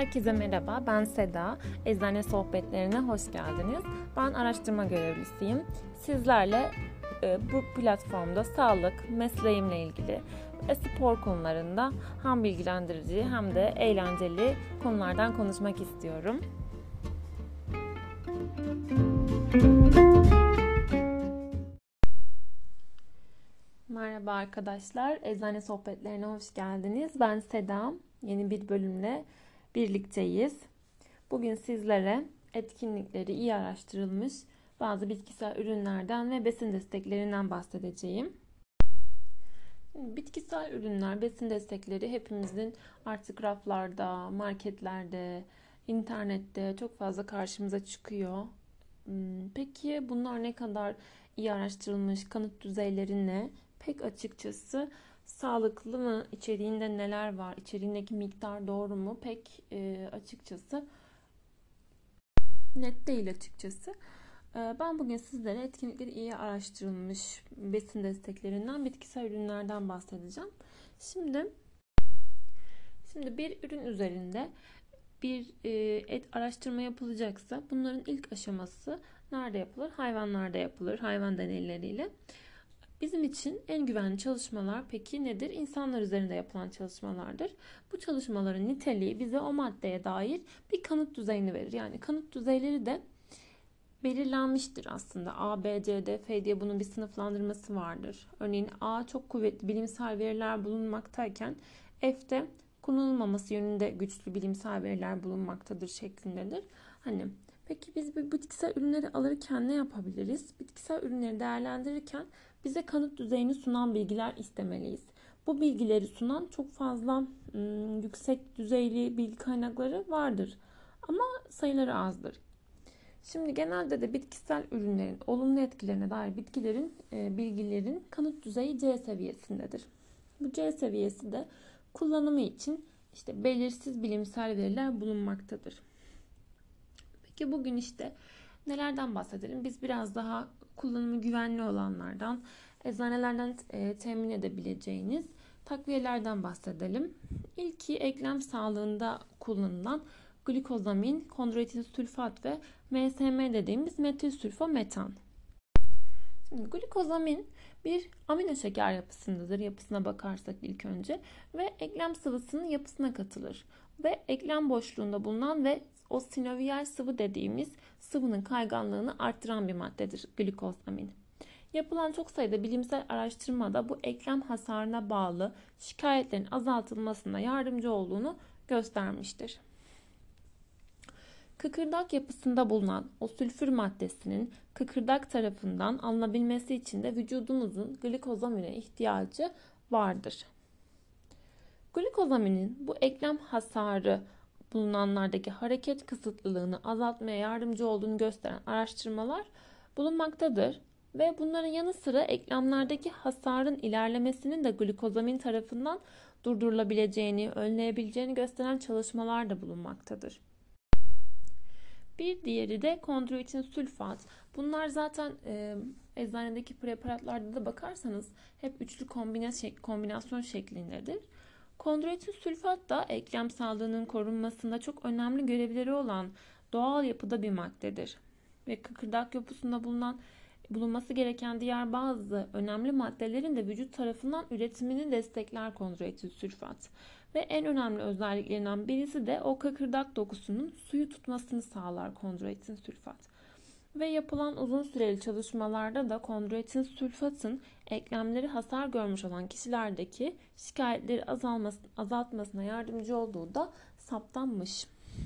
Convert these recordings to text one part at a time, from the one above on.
Herkese merhaba, ben Seda. Eczane sohbetlerine hoş geldiniz. Ben araştırma görevlisiyim. Sizlerle bu platformda sağlık, mesleğimle ilgili ve spor konularında hem bilgilendirici hem de eğlenceli konulardan konuşmak istiyorum. Merhaba arkadaşlar, Eczane sohbetlerine hoş geldiniz. Ben Seda, yeni bir bölümle birlikteyiz. Bugün sizlere etkinlikleri iyi araştırılmış bazı bitkisel ürünlerden ve besin desteklerinden bahsedeceğim. Bitkisel ürünler, besin destekleri hepimizin artık raflarda, marketlerde, internette çok fazla karşımıza çıkıyor. Peki bunlar ne kadar iyi araştırılmış, kanıt düzeyleri ne? Pek açıkçası sağlıklı mı? İçeriğinde neler var? İçeriğindeki miktar doğru mu? Pek açıkçası net değil açıkçası. Ben bugün sizlere etkinlikleri iyi araştırılmış besin desteklerinden, bitkisel ürünlerden bahsedeceğim. Şimdi bir ürün üzerinde bir araştırma yapılacaksa bunların ilk aşaması nerede yapılır? Hayvanlarda yapılır, hayvan deneyleriyle. Bizim için en güvenli çalışmalar peki nedir? İnsanlar üzerinde yapılan çalışmalardır. Bu çalışmaların niteliği bize o maddeye dair bir kanıt düzeyini verir. Yani kanıt düzeyleri de belirlenmiştir aslında. A, B, C, D, F diye bunun bir sınıflandırması vardır. Örneğin A çok kuvvetli bilimsel veriler bulunmaktayken F'de kullanılmaması yönünde güçlü bilimsel veriler bulunmaktadır şeklindedir. Peki biz bu bitkisel ürünleri alırken ne yapabiliriz? Bitkisel ürünleri değerlendirirken bize kanıt düzeyini sunan bilgiler istemeliyiz. Bu bilgileri sunan çok fazla yüksek düzeyli bilgi kaynakları vardır. Ama sayıları azdır. Şimdi genelde de bitkisel ürünlerin olumlu etkilerine dair bilgilerin kanıt düzeyi C seviyesindedir. Bu C seviyesi de kullanımı için belirsiz bilimsel veriler bulunmaktadır. Peki bugün nelerden bahsedelim? Biz biraz daha kullanımı güvenli olanlardan, eczanelerden temin edebileceğiniz takviyelerden bahsedelim. İlki eklem sağlığında kullanılan glikozamin, kondroitin sülfat ve MSM dediğimiz metil sülfometan. Şimdi glikozamin bir amino şeker yapısındadır. Yapısına bakarsak ilk önce ve eklem sıvısının yapısına katılır. Ve eklem boşluğunda bulunan ve o sinoviyal sıvı dediğimiz sıvının kayganlığını arttıran bir maddedir glikozamin. Yapılan çok sayıda bilimsel araştırmada bu eklem hasarına bağlı şikayetlerin azaltılmasına yardımcı olduğunu göstermiştir. Kıkırdak yapısında bulunan o sülfür maddesinin kıkırdak tarafından alınabilmesi için de vücudumuzun glikozamine ihtiyacı vardır. Glikozaminin bu eklem hasarı bulunanlardaki hareket kısıtlılığını azaltmaya yardımcı olduğunu gösteren araştırmalar bulunmaktadır. Ve bunların yanı sıra eklemlerdeki hasarın ilerlemesinin de glikozamin tarafından durdurulabileceğini, önleyebileceğini gösteren çalışmalar da bulunmaktadır. Bir diğeri de kondroitin sülfat. Bunlar zaten eczanedeki preparatlarda da bakarsanız hep üçlü kombinasyon şeklindedir. Kondroitin sülfat da eklem sağlığının korunmasında çok önemli görevleri olan doğal yapıda bir maddedir. Ve kıkırdak yapısında bulunması gereken diğer bazı önemli maddelerin de vücut tarafından üretimini destekler kondroitin sülfat. Ve en önemli özelliklerinden birisi de o kıkırdak dokusunun suyu tutmasını sağlar kondroitin sülfat. Ve yapılan uzun süreli çalışmalarda da kondroitin sülfatın eklemleri hasar görmüş olan kişilerdeki şikayetleri azaltmasına yardımcı olduğu da saptanmış.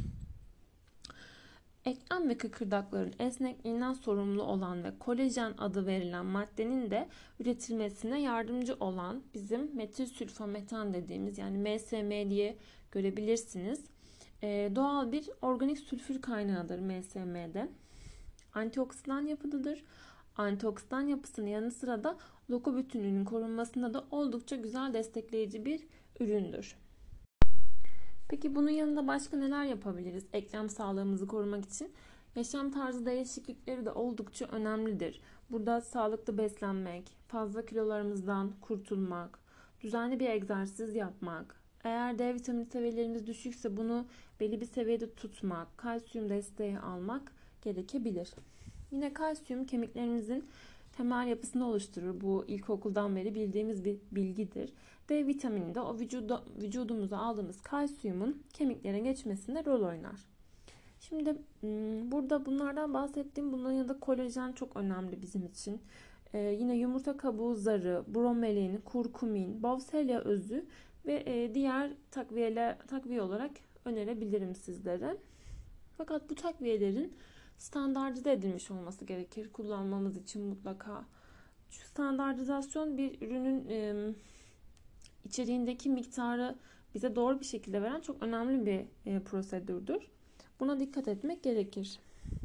Eklem ve kıkırdakların esnekliğinden sorumlu olan ve kolajen adı verilen maddenin de üretilmesine yardımcı olan bizim metil sülfometan dediğimiz yani MSM diye görebilirsiniz. Doğal bir organik sülfür kaynağıdır MSM'de. Antioksidan yapıdadır. Antioksidan yapısının yanı sıra da doku bütünlüğünün korunmasında da oldukça güzel destekleyici bir üründür. Peki bunun yanında başka neler yapabiliriz eklem sağlığımızı korumak için? Yaşam tarzı değişiklikleri de oldukça önemlidir. Burada sağlıklı beslenmek, fazla kilolarımızdan kurtulmak, düzenli bir egzersiz yapmak, Eğer D vitamini seviyelerimiz düşükse bunu belli bir seviyede tutmak, kalsiyum desteği almak gerekebilir. Yine kalsiyum kemiklerimizin temel yapısını oluşturur. Bu ilkokuldan beri bildiğimiz bir bilgidir. D vitamini de o vücudumuza aldığımız kalsiyumun kemiklere geçmesinde rol oynar. Şimdi burada bunlardan bahsettiğim bunların yanında kolajen çok önemli bizim için. Yine yumurta kabuğu zarı, bromelin, kurkumin, Bovselia özü ve diğer takviye olarak önerebilirim sizlere. Fakat bu takviyelerin standartize edilmiş olması gerekir kullanmamız için mutlaka. Şu standartizasyon bir ürünün içeriğindeki miktarı bize doğru bir şekilde veren çok önemli bir prosedürdür. Buna dikkat etmek gerekir.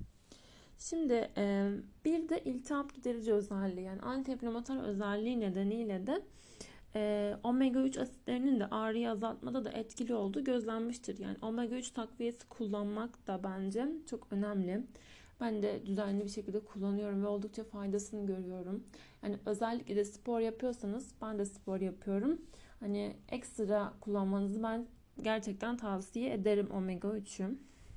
Şimdi bir de iltihap giderici özelliği, yani antiinflamatuar özelliği nedeniyle de omega 3 asitlerinin de ağrıyı azaltmada da etkili olduğu gözlenmiştir. Yani omega 3 takviyesi kullanmak da bence çok önemli. Ben de düzenli bir şekilde kullanıyorum ve oldukça faydasını görüyorum. Yani özellikle de spor yapıyorsanız, ben de spor yapıyorum. Hani ekstra kullanmanızı ben gerçekten tavsiye ederim omega 3'ü.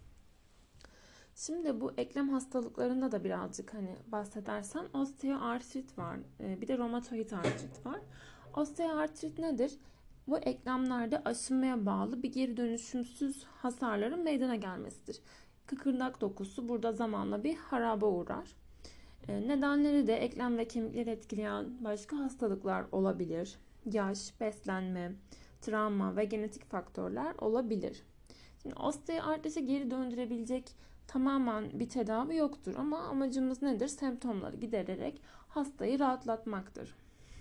Şimdi bu eklem hastalıklarında da birazcık hani bahsedersem osteoartrit var. Bir de romatoid artrit var. Osteoartrit nedir? Bu eklemlerde aşınmaya bağlı bir geri dönüşümsüz hasarların meydana gelmesidir. Kıkırdak dokusu burada zamanla bir haraba uğrar. Nedenleri de eklem ve kemikleri etkileyen başka hastalıklar olabilir. Yaş, beslenme, travma ve genetik faktörler olabilir. Şimdi osteoartriti geri döndürebilecek tamamen bir tedavi yoktur ama amacımız nedir? Semptomları gidererek hastayı rahatlatmaktır.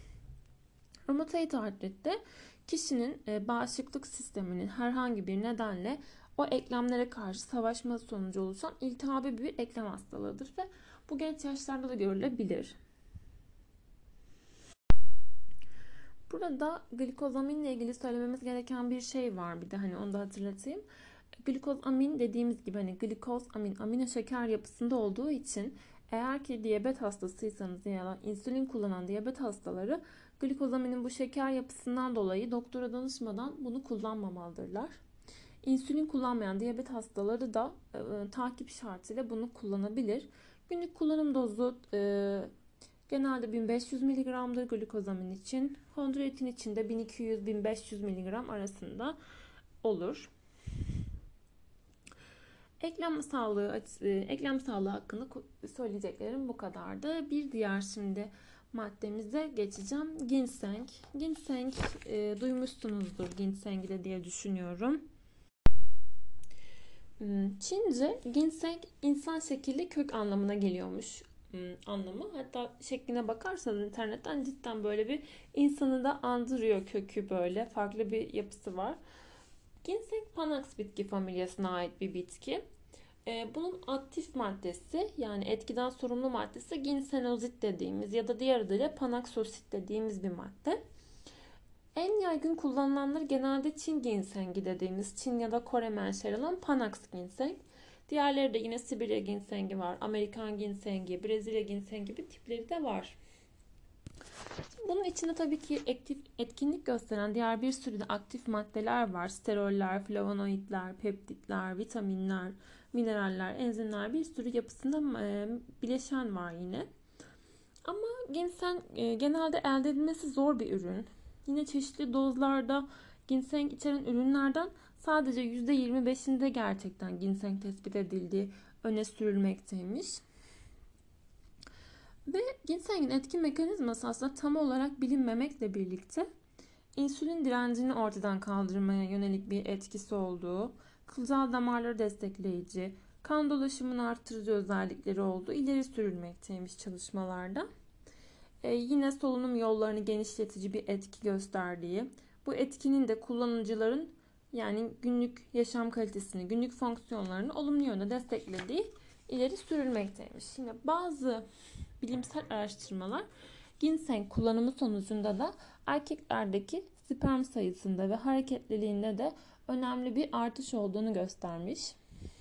Romatoid artritte kişinin bağışıklık sisteminin herhangi bir nedenle o eklemlere karşı savaşması sonucu oluşan iltihabi bir eklem hastalığıdır ve bu genç yaşlarda da görülebilir. Burada glikozaminle ilgili söylememiz gereken bir şey var, bir de hani onu da hatırlatayım. Glikozamin dediğimiz gibi hani glikozamin amino şeker yapısında olduğu için eğer ki diyabet hastasıysanız ya da insülin kullanan diyabet hastaları glikozaminin bu şeker yapısından dolayı doktora danışmadan bunu kullanmamalıdırlar. İnsülin kullanmayan diyabet hastaları da takip şartıyla bunu kullanabilir. Günlük kullanım dozu genelde 1500 mg'dır glikozamin için. Kondroitin için de 1200-1500 mg arasında olur. Eklem sağlığı hakkında söyleyeceklerim bu kadardı. Bir diğer şimdi maddemize geçeceğim. Ginseng. Ginseng duymuşsunuzdur ginseng de diye düşünüyorum. Çince ginseng insan şekilli kök anlamına geliyormuş anlamı. Hatta şekline bakarsanız internetten cidden böyle bir insanı da andırıyor kökü, böyle farklı bir yapısı var. Ginseng Panax bitki familyasına ait bir bitki. Bunun aktif maddesi, yani etkiden sorumlu maddesi ginsenozit dediğimiz ya da diğer adıyla panaksosit dediğimiz bir madde. En yaygın kullanılanları genelde Çin ginsengi dediğimiz, Çin ya da Kore menşeli olan Panax ginseng. Diğerleri de yine Sibirya ginsengi var, Amerikan ginsengi, Brezilya ginsengi gibi tipleri de var. Bunun içinde tabii ki etkinlik gösteren diğer bir sürü de aktif maddeler var. Steroller, flavonoidler, peptitler, vitaminler, mineraller, enzimler, bir sürü yapısında bileşen var yine. Ama ginseng genelde elde edilmesi zor bir ürün. Yine çeşitli dozlarda ginseng içeren ürünlerden sadece %25'inde gerçekten ginseng tespit edildiği öne sürülmekteymiş. Ve ginsengin etki mekanizması aslında tam olarak bilinmemekle birlikte insülin direncini ortadan kaldırmaya yönelik bir etkisi olduğu, kılcal damarları destekleyici, kan dolaşımını artırıcı özellikleri olduğu ileri sürülmekteymiş çalışmalarda. Yine solunum yollarını genişletici bir etki gösterdiği, bu etkinin de kullanıcıların yani günlük yaşam kalitesini, günlük fonksiyonlarını olumlu yönde desteklediği ileri sürülmekteymiş. Şimdi bazı bilimsel araştırmalar ginseng kullanımı sonucunda da erkeklerdeki sperm sayısında ve hareketliliğinde de önemli bir artış olduğunu göstermiş.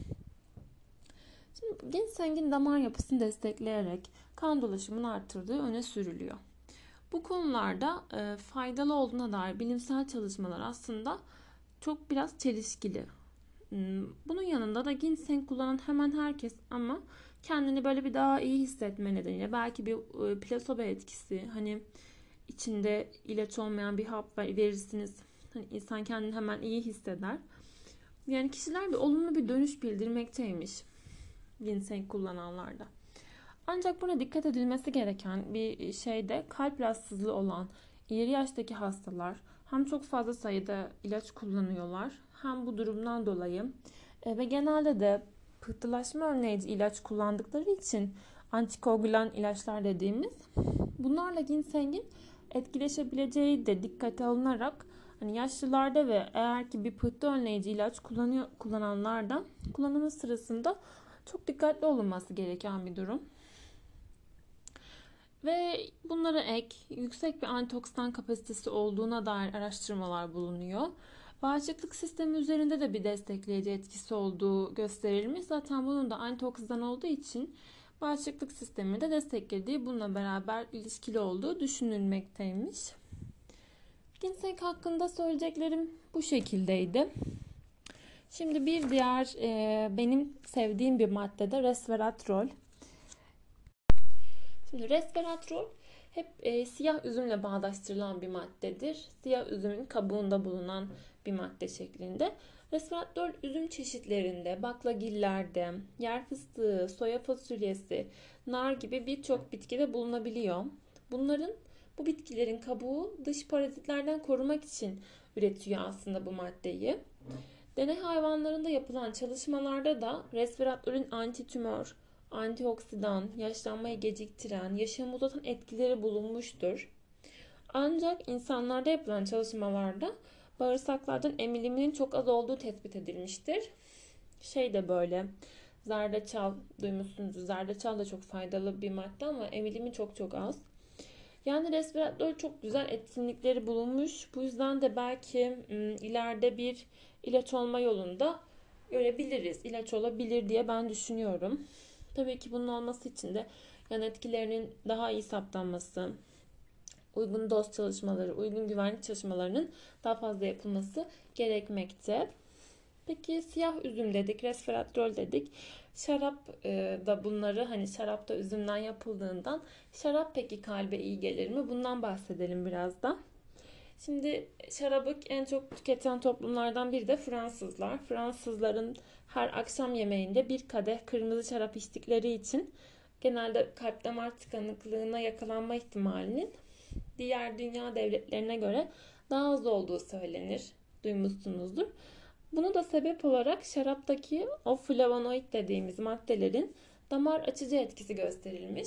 Şimdi ginsengin damar yapısını destekleyerek kan dolaşımını arttırdığı öne sürülüyor. Bu konularda faydalı olduğuna dair bilimsel çalışmalar aslında çok biraz çelişkili. Bunun yanında da ginseng kullanan hemen herkes ama kendini böyle bir daha iyi hissetme nedeniyle belki bir plasebo etkisi, hani içinde ilaç olmayan bir hap verirsiniz. Hani insan kendini hemen iyi hisseder. Yani kişiler bir olumlu bir dönüş bildirmekteymiş ginseng kullananlarda. Ancak buna dikkat edilmesi gereken bir şey de kalp rahatsızlığı olan ileri yaştaki hastalar hem çok fazla sayıda ilaç kullanıyorlar hem bu durumdan dolayı ve genelde de pıhtılaşma önleyici ilaç kullandıkları için antikoagülan ilaçlar dediğimiz bunlarla ginsengin etkileşebileceği de dikkate alınarak hani yaşlılarda ve eğer ki bir pıhtı önleyici ilaç kullananlarda kullanımı sırasında çok dikkatli olunması gereken bir durum. Ve bunlara ek yüksek bir antioksidan kapasitesi olduğuna dair araştırmalar bulunuyor. Bağışıklık sistemi üzerinde de bir destekleyici etkisi olduğu gösterilmiş. Zaten bunun da antioksidan olduğu için bağışıklık sistemini de desteklediği, bununla beraber ilişkili olduğu düşünülmekteymiş. Ginseng hakkında söyleyeceklerim bu şekildeydi. Şimdi bir diğer benim sevdiğim bir madde de resveratrol. Şimdi resveratrol hep siyah üzümle bağdaştırılan bir maddedir. Siyah üzümün kabuğunda bulunan bir madde şeklinde. Resveratrol üzüm çeşitlerinde, baklagillerde, yer fıstığı, soya fasulyesi, nar gibi birçok bitkide bulunabiliyor. Bu bitkilerin kabuğu dış parazitlerden korumak için üretiyor aslında bu maddeyi. Deney hayvanlarında yapılan çalışmalarda da resveratrolün antitümör, antioksidan, yaşlanmayı geciktiren, yaşamı uzatan etkileri bulunmuştur. Ancak insanlarda yapılan çalışmalarda bağırsaklardan emiliminin çok az olduğu tespit edilmiştir. Böyle zerdeçal duymuşsunuz. Zerdeçal da çok faydalı bir madde ama emilimi çok az. Yani resveratrol çok güzel etkinlikleri bulunmuş. Bu yüzden de belki ileride bir ilaç olma yolunda görebiliriz. İlaç olabilir diye ben düşünüyorum. Tabii ki bunun olması için de yan etkilerinin daha iyi saptanması, uygun doz çalışmaları, uygun güvenlik çalışmalarının daha fazla yapılması gerekmekte. Peki siyah üzüm dedik, resveratrol dedik. Şarap da bunları, hani şarap da üzümden yapıldığından şarap peki kalbe iyi gelir mi? Bundan bahsedelim biraz da. Şimdi şarabı en çok tüketen toplumlardan biri de Fransızlar. Fransızların her akşam yemeğinde bir kadeh kırmızı şarap içtikleri için genelde kalp damar tıkanıklığına yakalanma ihtimalinin diğer dünya devletlerine göre daha az olduğu söylenir. Duymuşsunuzdur. Bunu da sebep olarak şaraptaki o flavonoid dediğimiz maddelerin damar açıcı etkisi gösterilmiş.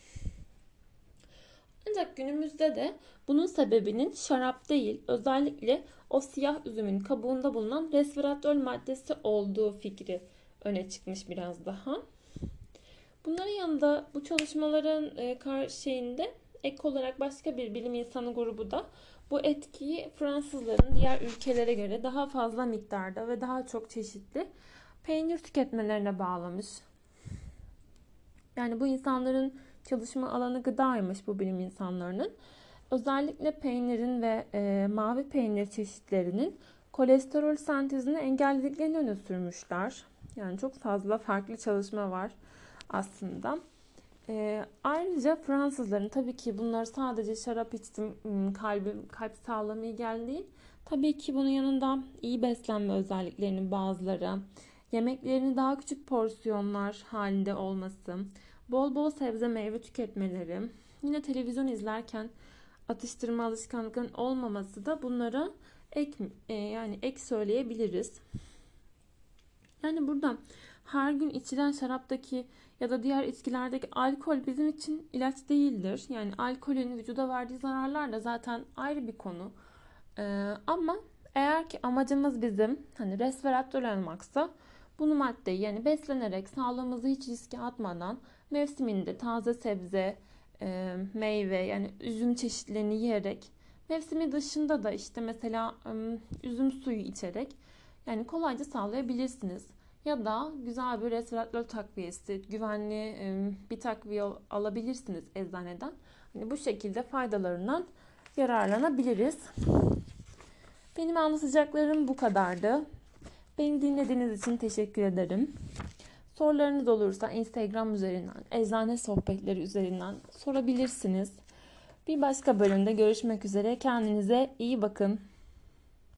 Ancak günümüzde de bunun sebebinin şarap değil, özellikle o siyah üzümün kabuğunda bulunan resveratrol maddesi olduğu fikri öne çıkmış biraz daha. Bunların yanında bu çalışmaların karşılığında ek olarak başka bir bilim insanı grubu da bu etkiyi Fransızların diğer ülkelere göre daha fazla miktarda ve daha çok çeşitli peynir tüketmelerine bağlamış. Yani bu insanların çalışma alanı gıdaymış, bu bilim insanlarının. Özellikle peynirin ve mavi peynir çeşitlerinin kolesterol sentezini engellediklerini öne sürmüşler. Yani çok fazla farklı çalışma var aslında. Ayrıca Fransızların, tabii ki bunlar sadece şarap içtim, kalp sağlığıma iyi geldi değil. Tabii ki bunun yanında iyi beslenme özelliklerinin bazıları, yemeklerini daha küçük porsiyonlar halinde olması, bol bol sebze meyve tüketmeleri, yine televizyon izlerken atıştırma alışkanlıklarının olmaması da bunlara ek söyleyebiliriz. Yani burada her gün içilen şaraptaki ya da diğer içkilerdeki alkol bizim için ilaç değildir. Yani alkolün vücuda verdiği zararlar da zaten ayrı bir konu. Ama eğer ki amacımız bizim hani resveratrol almaksa bunu maddeyi yani beslenerek sağlığımızı hiç riske atmadan mevsiminde taze sebze, meyve yani üzüm çeşitlerini yiyerek, mevsimi dışında da işte mesela üzüm suyu içerek yani kolayca sağlayabilirsiniz. Ya da güzel bir resveratrol takviyesi, güvenli bir takviye alabilirsiniz eczaneden. Hani bu şekilde faydalarından yararlanabiliriz. Benim anlatacaklarım bu kadardı. Beni dinlediğiniz için teşekkür ederim. Sorularınız olursa Instagram üzerinden, eczane sohbetleri üzerinden sorabilirsiniz. Bir başka bölümde görüşmek üzere. Kendinize iyi bakın.